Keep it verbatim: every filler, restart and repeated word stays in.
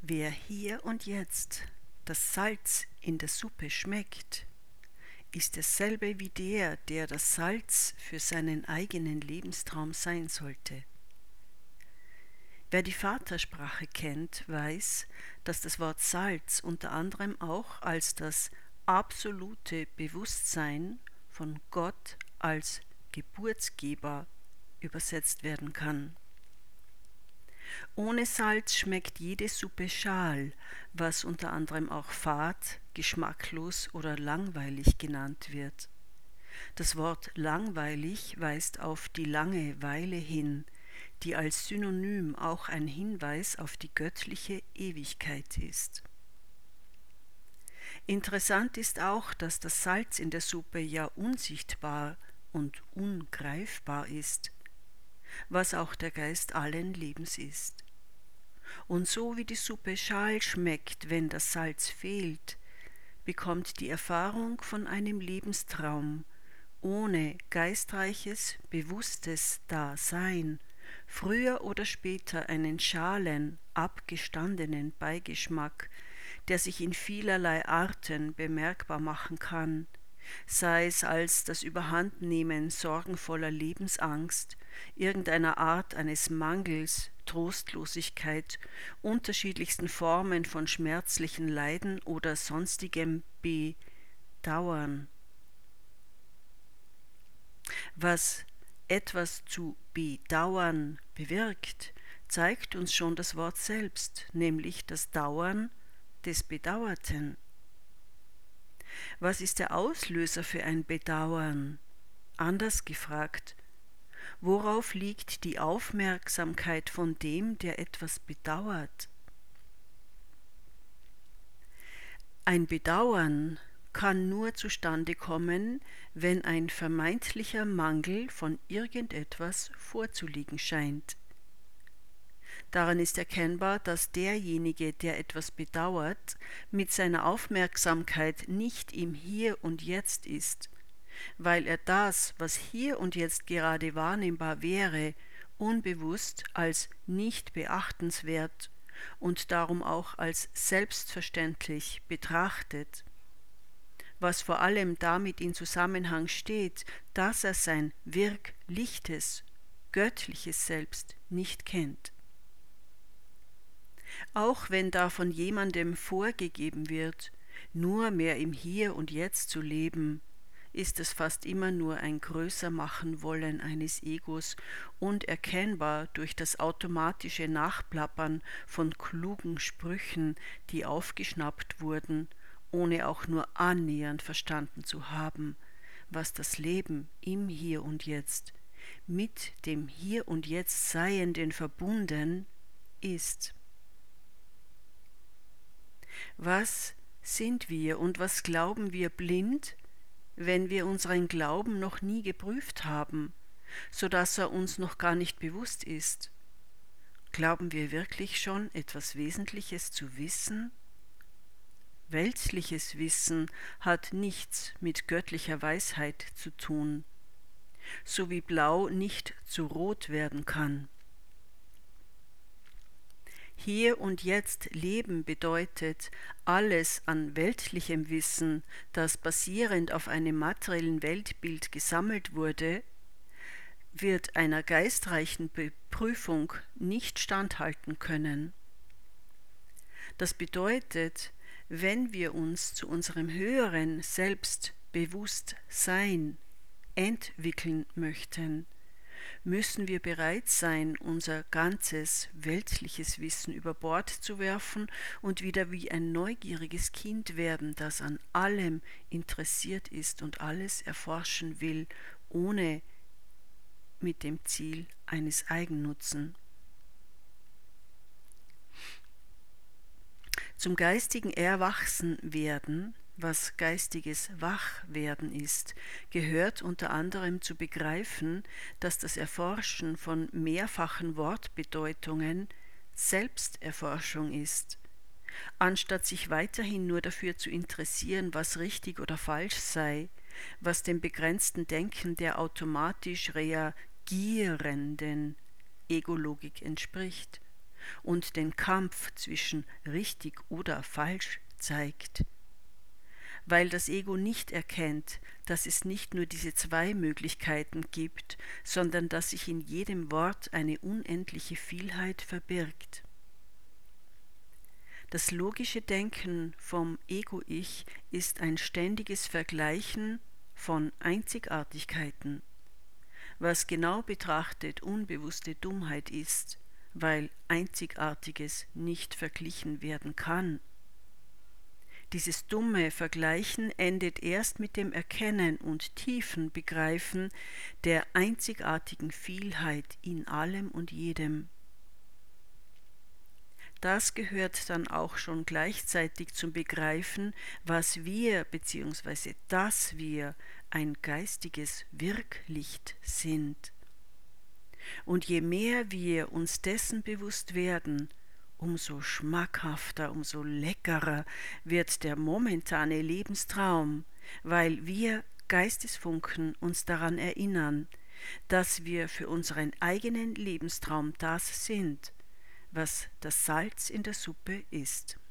Wer hier und jetzt das Salz in der Suppe schmeckt, ist dasselbe wie der, der das Salz für seinen eigenen Lebenstraum sein sollte. Wer die Vatersprache kennt, weiß, dass das Wort Salz unter anderem auch als das absolute Bewusstsein von Gott als Geburtsgeber übersetzt werden kann. Ohne Salz schmeckt jede Suppe schal, was unter anderem auch fad, geschmacklos oder langweilig genannt wird. Das Wort langweilig weist auf die lange Weile hin, die als Synonym auch ein Hinweis auf die göttliche Ewigkeit ist. Interessant ist auch, dass das Salz in der Suppe ja unsichtbar und ungreifbar ist, was auch der Geist allen Lebens ist. Und so wie die Suppe schal schmeckt, wenn das Salz fehlt, bekommt die Erfahrung von einem Lebenstraum ohne geistreiches, bewusstes Dasein früher oder später einen schalen, abgestandenen Beigeschmack, der sich in vielerlei Arten bemerkbar machen kann, sei es als das Überhandnehmen sorgenvoller Lebensangst, irgendeiner Art eines Mangels, Trostlosigkeit, unterschiedlichsten Formen von schmerzlichen Leiden oder sonstigem Bedauern. Was etwas zu bedauern bewirkt, zeigt uns schon das Wort selbst, nämlich das Dauern des Bedauerten. Was ist der Auslöser für ein Bedauern? Anders gefragt, worauf liegt die Aufmerksamkeit von dem, der etwas bedauert? Ein Bedauern kann nur zustande kommen, wenn ein vermeintlicher Mangel von irgendetwas vorzuliegen scheint. Daran ist erkennbar, dass derjenige, der etwas bedauert, mit seiner Aufmerksamkeit nicht im Hier und Jetzt ist, weil er das, was hier und jetzt gerade wahrnehmbar wäre, unbewusst als nicht beachtenswert und darum auch als selbstverständlich betrachtet, was vor allem damit in Zusammenhang steht, dass er sein wirkliches, göttliches Selbst nicht kennt. Auch wenn da von jemandem vorgegeben wird, nur mehr im Hier und Jetzt zu leben, ist es fast immer nur ein Größermachen-Wollen eines Egos und erkennbar durch das automatische Nachplappern von klugen Sprüchen, die aufgeschnappt wurden, ohne auch nur annähernd verstanden zu haben, was das Leben im Hier und Jetzt mit dem Hier und Jetzt Seienden verbunden ist. Was sind wir und was glauben wir blind, wenn wir unseren Glauben noch nie geprüft haben, so dass er uns noch gar nicht bewusst ist? Glauben wir wirklich schon, etwas Wesentliches zu wissen? Weltliches Wissen hat nichts mit göttlicher Weisheit zu tun, so wie Blau nicht zu Rot werden kann. Hier und jetzt leben bedeutet, alles an weltlichem Wissen, das basierend auf einem materiellen Weltbild gesammelt wurde, wird einer geistreichen Prüfung nicht standhalten können. Das bedeutet, wenn wir uns zu unserem höheren Selbstbewusstsein entwickeln möchten, müssen wir bereit sein, unser ganzes weltliches Wissen über Bord zu werfen und wieder wie ein neugieriges Kind werden, das an allem interessiert ist und alles erforschen will, ohne mit dem Ziel eines Eigennutzen. Zum geistigen Erwachsenwerden, was geistiges Wachwerden ist, gehört unter anderem zu begreifen, dass das Erforschen von mehrfachen Wortbedeutungen Selbsterforschung ist. Anstatt sich weiterhin nur dafür zu interessieren, was richtig oder falsch sei, was dem begrenzten Denken der automatisch reagierenden Egologik entspricht, und den Kampf zwischen richtig oder falsch zeigt. Weil das Ego nicht erkennt, dass es nicht nur diese zwei Möglichkeiten gibt, sondern dass sich in jedem Wort eine unendliche Vielheit verbirgt. Das logische Denken vom Ego-Ich ist ein ständiges Vergleichen von Einzigartigkeiten, was genau betrachtet unbewusste Dummheit ist, weil Einzigartiges nicht verglichen werden kann. Dieses dumme Vergleichen endet erst mit dem Erkennen und tiefen Begreifen der einzigartigen Vielheit in allem und jedem. Das gehört dann auch schon gleichzeitig zum Begreifen, was wir bzw. dass wir ein geistiges Wirklicht sind. Und je mehr wir uns dessen bewusst werden, umso schmackhafter, umso leckerer wird der momentane Lebenstraum, weil wir Geistesfunken uns daran erinnern, dass wir für unseren eigenen Lebenstraum das sind, was das Salz in der Suppe ist.